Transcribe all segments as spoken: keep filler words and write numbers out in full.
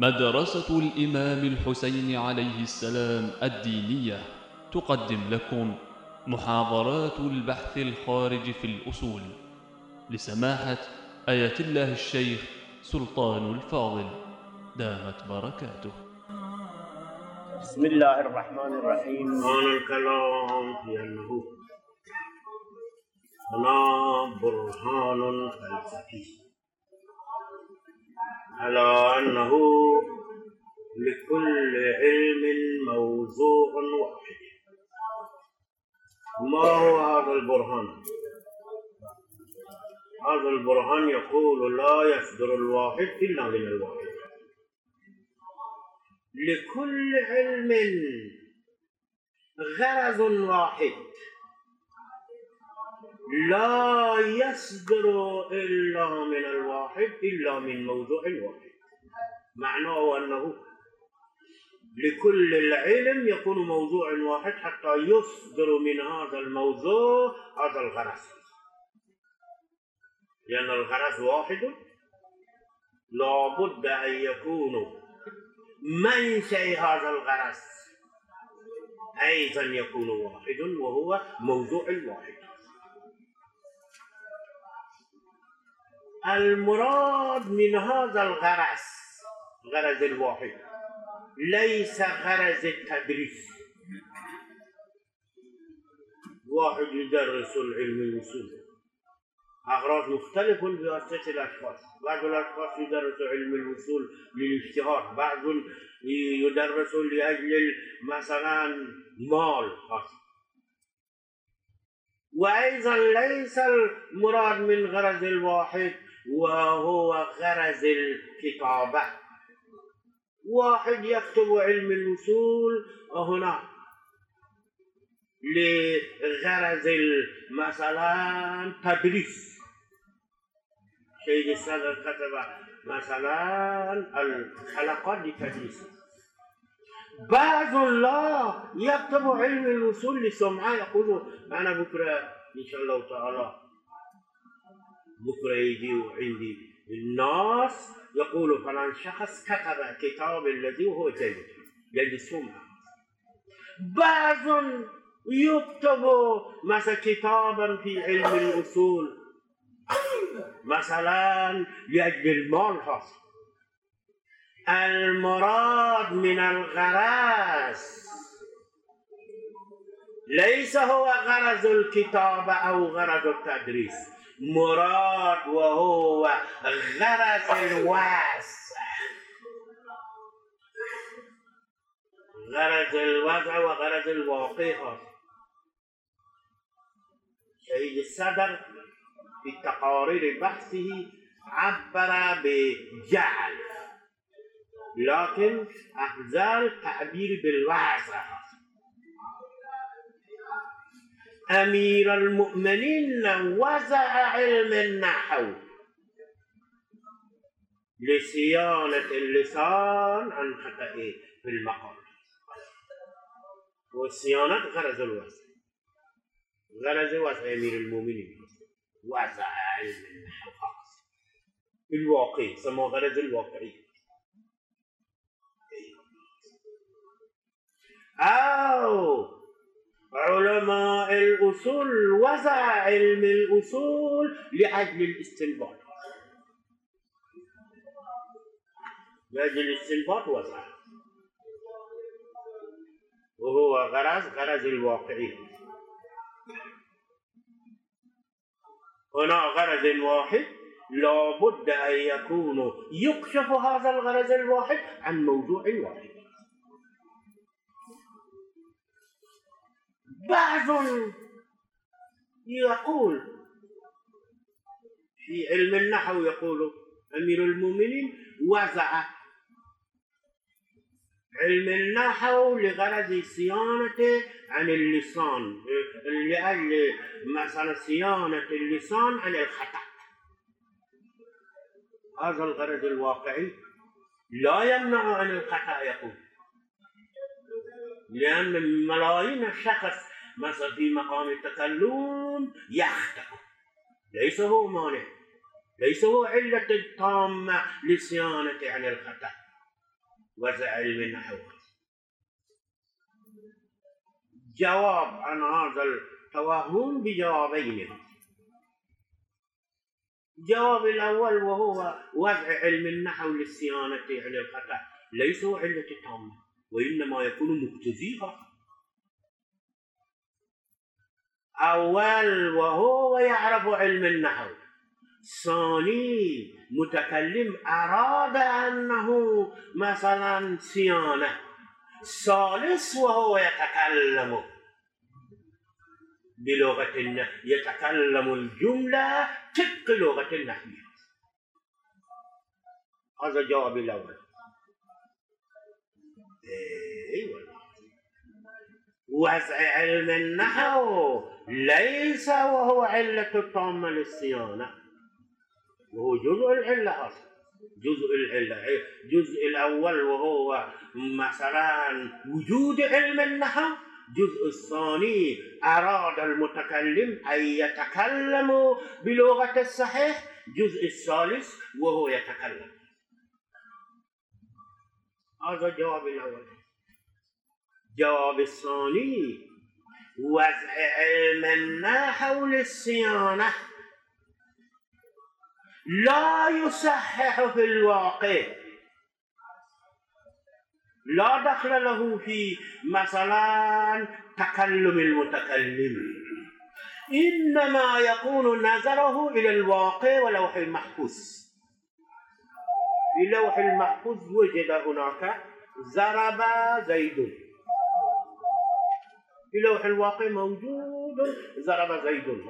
مدرسة الإمام الحسين عليه السلام الدينية تقدم لكم محاضرات البحث الخارج في الأصول لسماحة آية الله الشيخ سلطان الفاضل دامت بركاته. بسم الله الرحمن الرحيم. أنا الكلام في أنه هنا برهان فلسفي على أنه لكل علم موضوع واحد. ما هو هذا البرهان؟ هذا البرهان يقول لا يصدر الواحد إلا من الواحد. لكل علم غرض واحد لا يصدر إلا من الواحد إلا من موضوع واحد. معناه أنه لكل العلم يكون موضوع واحد حتى يصدر من هذا الموضوع هذا الغرض، لأن الغرض واحد لا بد أن يكون منشأ هذا الغرض أيضا يكون واحد وهو موضوع واحد. المراد من هذا الغرض غرض الواحد ليس غرض التدريس. واحد يدرس العلم الوصول أغراض مختلفة بواسطة الأشخاص. بعض الأشخاص يدرس علم الوصول للاجتهاد، بعض يدرس لأجل مثلا مال خاص. وأيضا ليس المراد من غرض الواحد وهو غرض الكتابة. واحد يكتب علم الوصول هنا لغرض مثلا تدريس. سيد الصدر كتب مثلا الحلقات لتدريس. بعض لا يكتب علم الوصول لسمعة، يقول أنا بكرة إن شاء الله تعالى بكرة يجي عندي الناس يقول فلان شخص كتب كتاب الذي هو جيد للسمعة. بعض يكتب مثلا كتابا في علم الأصول مثلا لأجل المال خاص. المراد من الغرض ليس هو غرض الكتابة أو غرض التدريس، مراد وهو غرض الواسع، غرض الوضع وغرض الواقع. سيد الصدر في تقارير بحثه عبر بجعل، لكن أفضل تعبير بالواسع. أمير المؤمنين وزع علم النحو لصيانة اللسان عن خطئه في المقال، وصيانة غرض الوزع. غرض وزع أمير المؤمنين وزع علم النحو خاص الواقع، سماه غرض الواقعي. أو علماء الأصول وزع علم الأصول لأجل الاستنباط، لأجل الاستنباط وزع، وهو غرض غرض الواقعي. هنا غرض واحد لا بد أن يكون يكشف هذا الغرض الواحد عن موضوع واحد. بعض يقول في علم النحو يقول أمير المؤمنين وزع علم النحو لغرض صيانته عن اللسان، لأجل مثلا صيانة اللسان عن الخطأ. هذا الغرض الواقعي لا يمنع عن الخطأ يقول، لأن ملايين الشخص مثلا في مقام التكلم يخطئ، ليس هو مانع، ليس هو علة تامة لصيانة عن الخطأ. وضع علم النحو. جواب عن هذا التوهم بجوابين. الجواب الأول وهو وضع علم النحو للصيانة عن الخطأ ليس هو علة التامة، وإنما يكون مقتضيها. أول وهو يعرف علم النحو، ثاني متكلم أراد أنه مثلا صيانة، ثالث وهو يتكلم بلغة النحو، يتكلم الجملة طبق لغة النحو. هذا الجواب الأول. أي والله. وضع علم النحو ليس وهو علة التامة للصيانة، وهو جزء العلة أصلا، جزء العلة. الجزء الأول وهو مثلا وجود علم النحو، الجزء الثاني أراد المتكلم أن يتكلم بلغة الصحيح، الجزء الثالث وهو يتكلم. هذا الجواب الأول. الجواب الثاني وضع علم النحو للصيانة لا يصحح في الواقع، لا دخل له في مثلا تكلم المتكلم، إنما يكون نظره إلى الواقع ولوح المحفوظ. في لوح المحفوظ وجد هناك ضرب زيد، في لوح الواقع موجود ضرب زيد.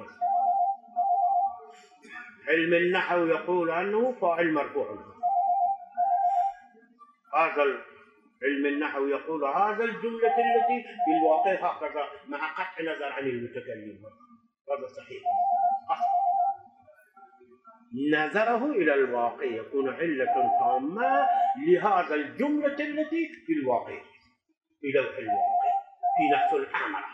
علم النحو يقول عنه فاعل مرفوع. هذا علم النحو يقول هذا الجملة التي في الواقع هكذا مع قطع نظر عن المتكلم. هذا صحيح. نظره إلى الواقع يكون علة تامة لهذا الجملة التي في الواقع، في لوح الواقع، في نفس الأمر.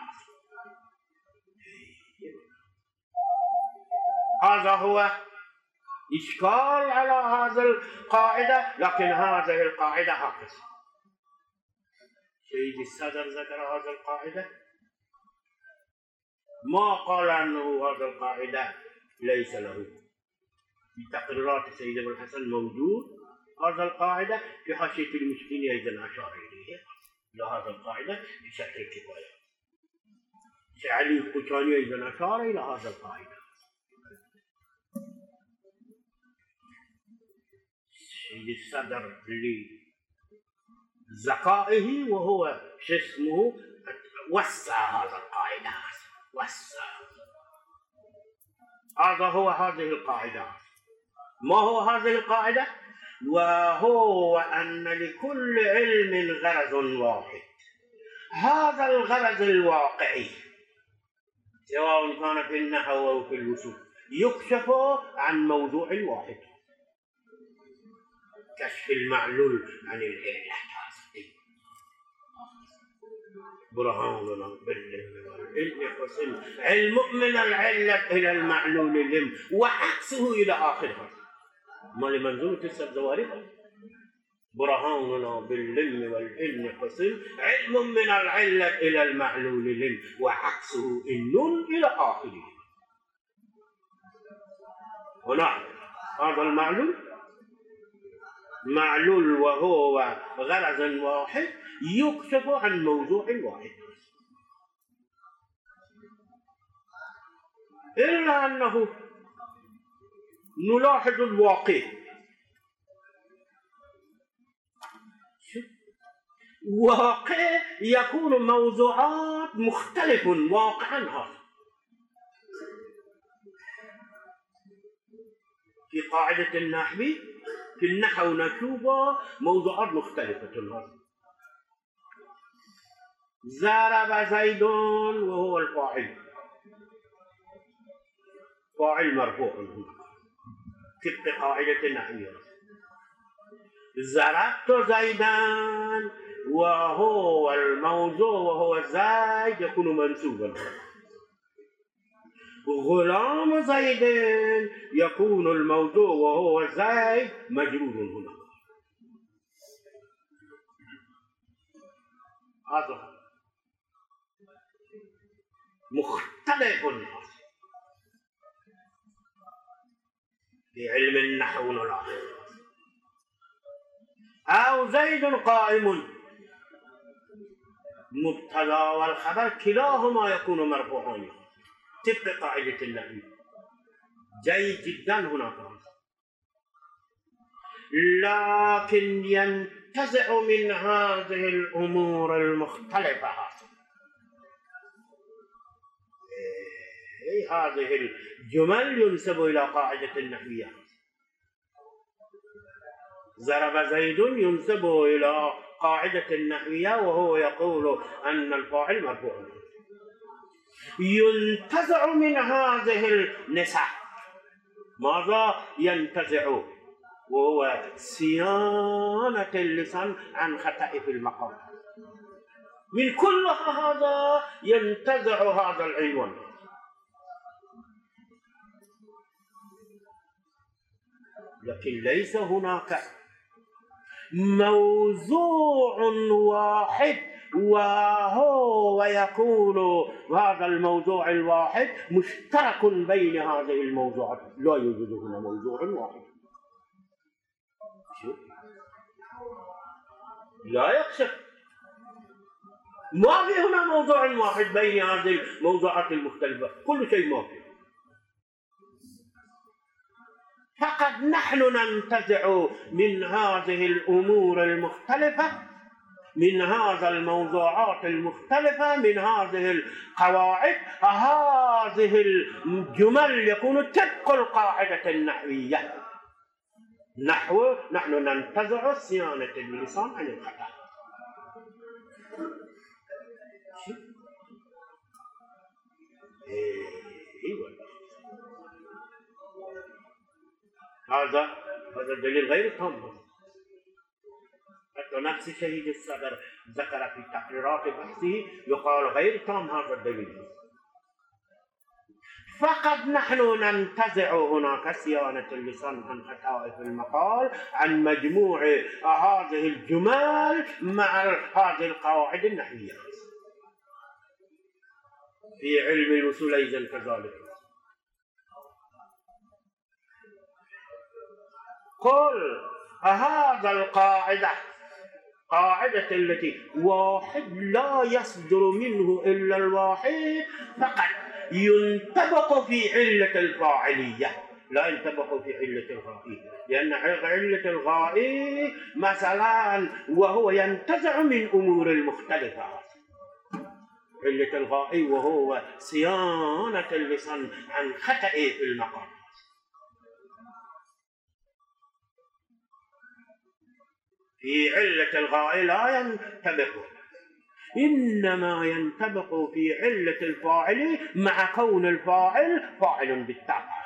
هذا هو إشكال على هذا القاعدة، لكن هذه القاعدة هكذا. سيد الصدر ذكر هذا القاعدة، ما قال أنه هذا القاعدة ليس له. في تقريرات سيد ابن الحسن موجود هذا القاعدة، في حاشية المشكين أيضا أشار إليه لهذا القاعدة بشكل كفاية. علي القشاني أيضا أشار إلى هذا القاعدة. سيد الصدر لذكائه وهو شو اسمه وسع هذا القاعدة، وسع. هذا هو هذه القاعدة. ما هو هذه القاعدة؟ وهو أن لكل علم غرض واحد. هذا الغرض الواقعي سواء كان في النحو أو في الوصول يكشف عن موضوع واحد، كشف المعلول عن العلة. برهاننا بالعلم والعلم حسن علم من العلة إلى المعلول لم وعكسه إلى آخره. ما لمنظومة السبزواري برهاننا بالعلم والعلم حسن علم من العلة إلى المعلول لم وعكسه النون إلى آخره. هنا هذا المعلول معلول وهو غرض واحد يكشف عن موضوع واحد، إلا أنه نلاحظ الواقع. واقع يكون موضوعات مختلف واقعا. هذا في قاعدة النحو، في النحو نشوف موضوعات مختلفة. هذا ضرب زيد وهو الفاعل، فاعل مرفوع طبق قاعدة النحو. ضربت زيدا وهو الموضوع وهو زيد يكون منسوبا. غلام زيد يكون الموضوع وهو زيد مجرور. هنا هذا مختلف في علم النحو والآخر. أو زيد قائم، مبتدا والخبر كلاهما يكون مرفوعان طبق قاعدة النحو. جيد جدا هناك، لكن ينتزع من هذه الأمور المختلفة هذه الجمل ينسب إلى قاعدة النحوية. ضرب زيد ينسب إلى قاعدة النحوية وهو يقول أن الفاعل مرفوع. ينتزع من هذه النسع ماذا ينتزع؟ وهو صيانة اللسان عن خطأ في المقام. من كل هذا ينتزع هذا العنوان. لكن ليس هناك موضوع واحد وهو يكون هذا الموضوع الواحد مشترك بين هذه الموضوعات. لا يوجد هنا موضوع واحد، لا يكشف. ما في هنا موضوع واحد بين هذه الموضوعات المختلفة، كل شيء ما في. فقد نحن ننتزع من هذه الأمور المختلفة، من هذا الموضوعات المختلفة، من هذه القواعد، هذه الجمل يكون طبق القاعدة النحوية. نحو نحن ننتزع صيانة اللسان عن الخطأ. إيه هذا هذا دليل غير تام. حتى نفس شهيد الصدر ذكر في تقريرات بحثه يقال غير تام هذا الدليل. فقد نحن ننتزع هناك صيانة اللسان عن خطأ في المقال عن مجموع هذه الجمل مع هذه القواعد النحوية. في علم الوصول أيضا كذلك. قل هذا القاعدة قاعدة التي واحد لا يصدر منه إلا الواحد فقط ينطبق في علة الفاعلية، لا ينطبق في علة الغائي، لأن علة الغائي مثلا وهو ينتزع من أمور المختلفة. علة الغائي وهو صيانة اللسان عن خطأ في المقام. في علة الغائي لا ينطبق، إنما ينطبق في علة الفاعل مع كون الفاعل فاعل بالطبع.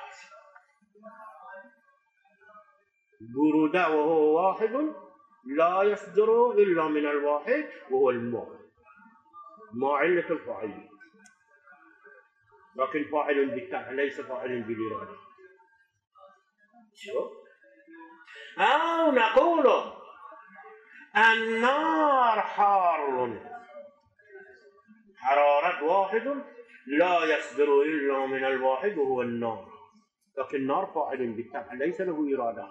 برود وهو واحد لا يصدر إلا من الواحد وهو الماء، ما علة الفاعل، لكن فاعل بالطبع ليس فاعل بالإرادة. أو نقول النار حار، حرارة واحد لا يصدر إلا من الواحد وهو النار، لكن النار فاعل بالطبع ليس له إرادة.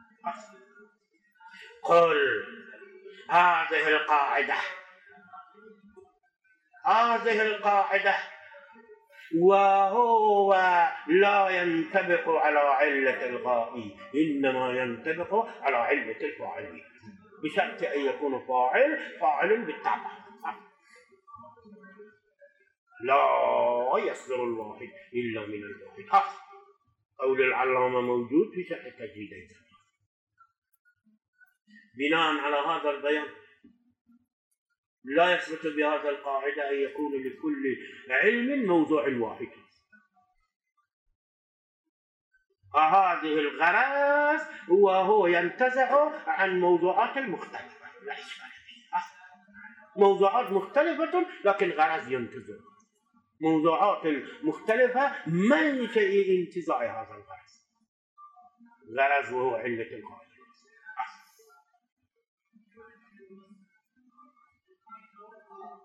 قل هذه القاعدة هذه القاعدة وهو لا ينطبق على علة الغائي، إنما ينطبق على علة الفاعل بشرط أن يكون فاعل فاعل بالطبع، لا يصدر الواحد إلا من الواحد. قول العلامة موجود في شرح التجريد. بناء على هذا البيان لا يثبت بهذا القاعدة أن يكون لكل علم موضوع واحد. هذه الغرض وهو ينتزع عن موضوعات المختلفة، لا إشكال فيها. موضوعات مختلفة لكن غرض ينتزع. موضوعات المختلفة من شيء انتزاع هذا الغرض، غرض وهو علة القاعدة.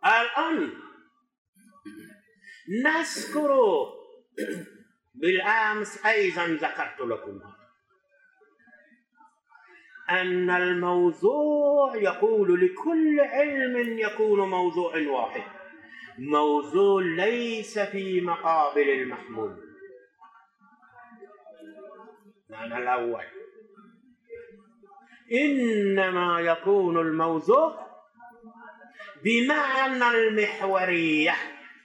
الآن نذكر بالأمس أيضا ذكرت لكم أن الموضوع يقول لكل علم يكون موضوع واحد، موضوع ليس في مقابل المحمول. المعنى الأول إنما يكون الموضوع بمعنى المحورية،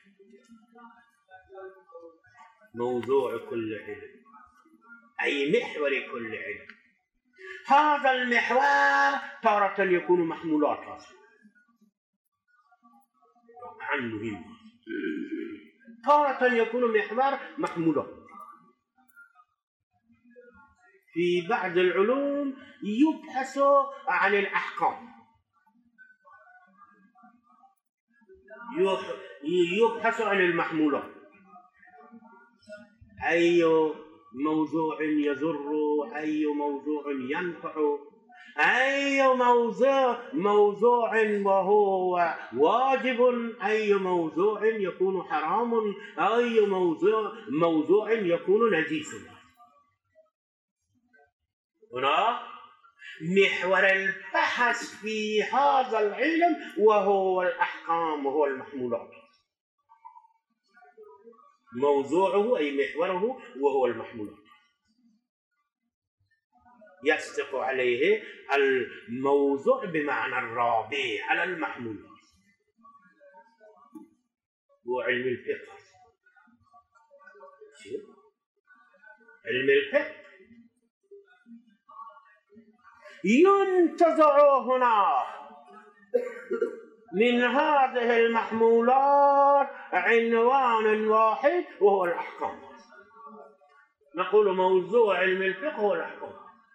موضوع كل علم أي محور كل علم. هذا المحور تارة يكون محمولات عن مهم، تارة يكون محور محمولات. في بعض العلوم يبحث عن الأحكام، يبحث عن المحمولات، أي موضوع يضر، أي موضوع ينفع، أي موضوع موضوع وهو واجب، أي موضوع يكون حرام، أي موضوع موضوع يكون نجيس. هنا محور البحث في هذا العلم وهو الأحكام وهو المحمولات، موضوعه أي محوره وهو المحمولات. يصدق عليه الموضوع بمعنى الرابع على المحمولات. هو علم الفقه. علم الفقه ينتزع هنا من هذه المحمولات عنوان واحد وهو الأحكام. نقول موضوع علم الفقه هو الأحكام.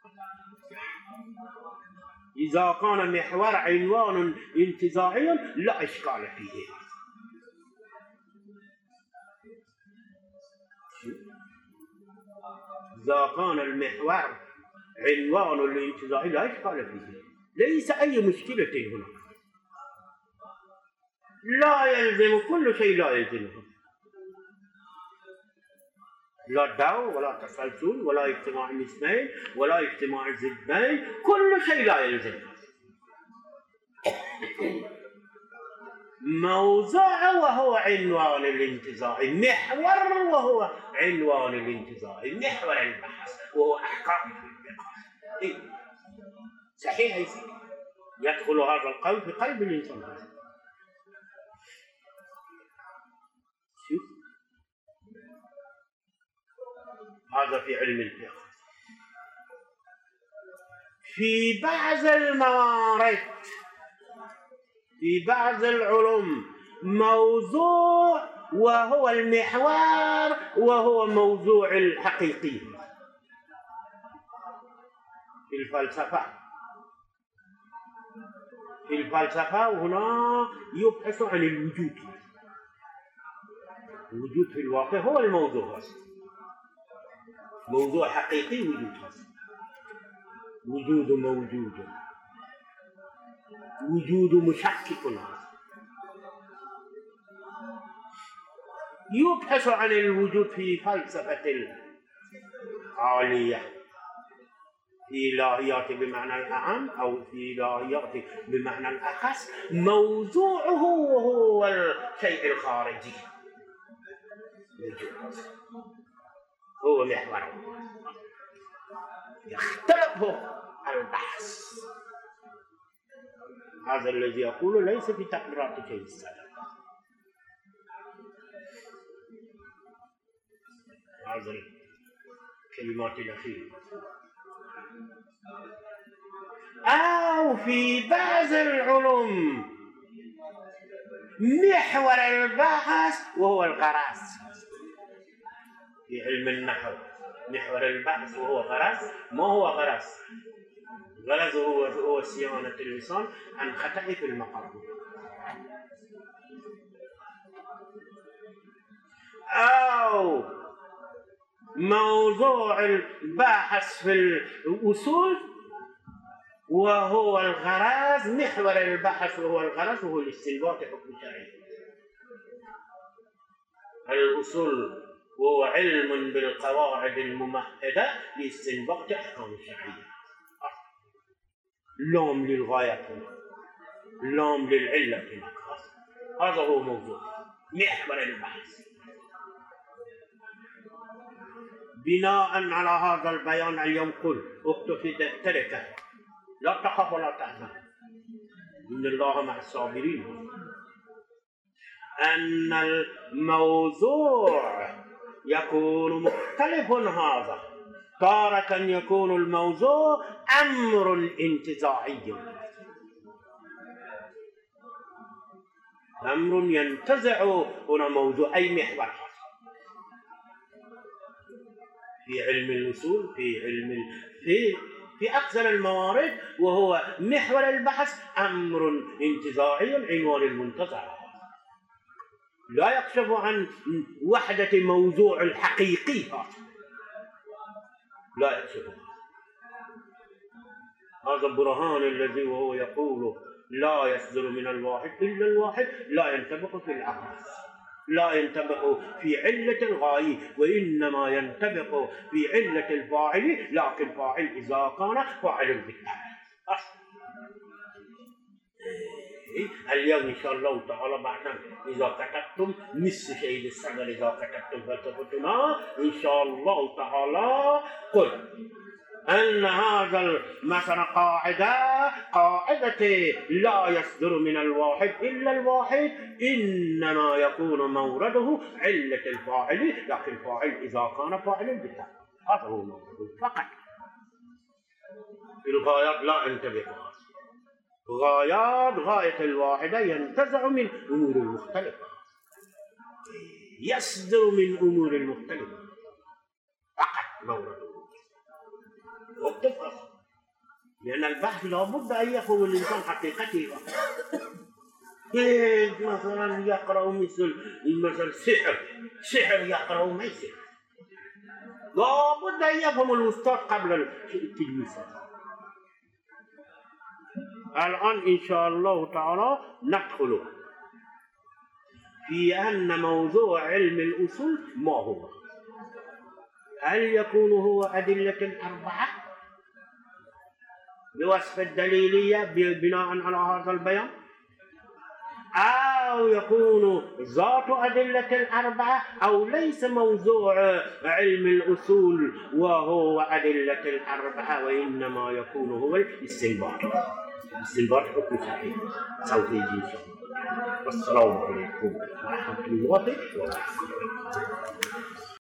إذا كان محور عنوان انتزاعي لا إشكال فيه. إذا كان المحور عنوان الانتزاعي لا إشكال فيه، ليس أي مشكلة هنا. لا يلزم كل شيء، لا يلزمه، لا ضوء ولا تسلسل ولا اجتماع النسبين ولا اجتماع الضدين، كل شيء لا يلزمه. موضوع وهو عنوان الانتزاعي، محور وهو عنوان الانتزاعي، محور البحث وهو أحكام الفقه. إيه؟ صحيح يا سيدي، يدخل هذا القول في قلب الإنسان. شوف هذا في علم الفقه. في بعض الموارد، في بعض العلوم، موضوع وهو المحور وهو موضوع الحقيقي. في الفلسفة، في الفلسفة هنا يبحث عن الوجود. الوجود في الواقع هو الموضوع، موضوع حقيقي وجود، وجود موجود، وجود مشكك. يبحث عن الوجود في فلسفة العالية، في إلهيات بمعنى الأعم أو في إلهيات بمعنى الأخص. موضوعه هو الشيء الخارجي، هو محوره. يختلف البحث. هذا الذي يقول ليس في تقريرات شيء السلام. هذا الكلمات الأخيرة. أو في بعض العلوم محور البحث وهو الغرض. في علم النحو محور البحث وهو غرض. ما هو غرض؟ غرض هو هو صيانة اللسان عن خطأ في المقام. أو موضوع البحث في الأصول وهو الغرض، محور البحث وهو الغرض وهو الاستنباط حكم شرعي. الأصول وهو علم بالقواعد الممهدة لاستنباط أحكام شرعية. لام للغاية هنا، لام للعلة هنا. هذا هو موضوع محور البحث. بناء على هذا البيان اليوم قل اكتب في دفترك لا تخف ولا تحزن إن الله مع الصابرين، أن الموضوع يكون مختلف. هذا تارة يكون الموضوع أمر انتزاعي، أمر ينتزع هنا موضوع أي محور في علم الأصول، في علم في في أكثر الموارد، وهو محور البحث أمر انتزاعي عنوان المنتزع، لا يكشف عن وحدة موضوع الحقيقي، لا يكشف. هذا البرهان الذي وهو يقول لا يصدر من الواحد إلا الواحد لا ينطبق في العقل، لا ينطبق في علة الغاية، وإنما ينطبق في علة الفاعل، لكن فاعل إذا كان فاعل بالفعل. اليوم إن شاء الله تعالى بعد إذا كتبتم مثل شيء السنة إذا كتبتم فلسفتنا إن شاء الله تعالى قل أن هذا مثلا قاعدة قاعدة لا يصدر من الواحد إلا الواحد، إنما يكون مورده علة الفاعل، لكن الفاعل إذا كان فاعلا بالفعل. هذا هو مورده فقط. الغايات لا انتبه، غايات غاية الواحدة ينتزع من أمور مختلفة، يصدر من أمور مختلفة فقط مورده. واتفق، لأن البحث لابد أن يفهم الإنسان حقيقته. مثلا يقرأ مثل مثل سحر، سحر يقرأ ما يسحر، لابد أن يفهم الأستاذ قبل التلميذ. الآن إن شاء الله تعالى ندخل في أن موضوع علم الأصول ما هو. هل يكون هو أدلة الأربعة بوصف الدليلية بناء على هذا البيان، أو يكون ذات أدلة الأربعة، أو ليس موضوع علم الأصول وهو أدلة الأربعة، وإنما يكون هو الاستنباط، الاستنباط حكم صحيح. سوف يجي إن شاء الله. والسلام عليكم ورحمة الله وبركاته.